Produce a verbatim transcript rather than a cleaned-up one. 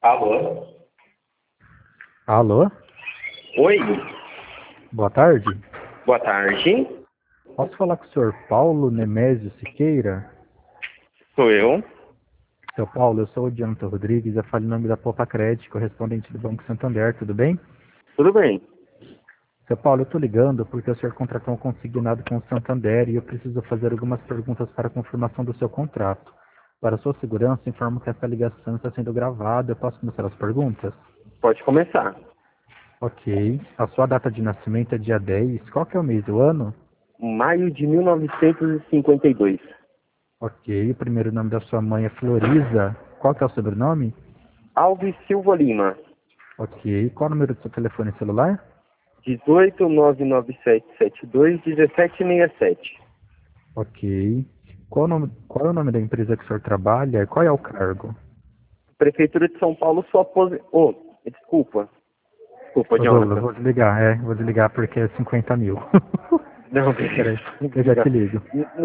Alô? Alô? Oi, Boa tarde. boa tarde. Posso falar com o senhor Paulo Nemésio Siqueira? Sou eu. Seu Paulo, eu sou o Jonathan Rodrigues, eu falo em nome da Popa Crédito, correspondente do Banco Santander, tudo bem? Tudo bem? Seu Paulo, eu estou ligando porque o senhor contratou um consignado com o Santander e eu preciso fazer algumas perguntas para a confirmação do seu contrato. Para sua segurança, informo que essa ligação está sendo gravada. Eu posso começar as perguntas? Pode começar. Ok. A sua data de nascimento é dia dez. Qual que é o mês do ano? Maio de mil novecentos e cinquenta e dois. Ok. O primeiro nome da sua mãe é Floriza. Qual que é o sobrenome? Alves Silva Lima. Ok. Qual o número do seu telefone celular? dezoito, nove nove sete sete dois, dezessete sessenta e sete. Ok. Qual o nome, qual é o nome da empresa que o senhor trabalha e qual é o cargo? Prefeitura de São Paulo, sua pose... Oh, desculpa. Desculpa, Ô Douglas, Jonathan. vou desligar, é, vou desligar porque é cinquenta mil. Não, Peraí, beleza. eu já te ligo.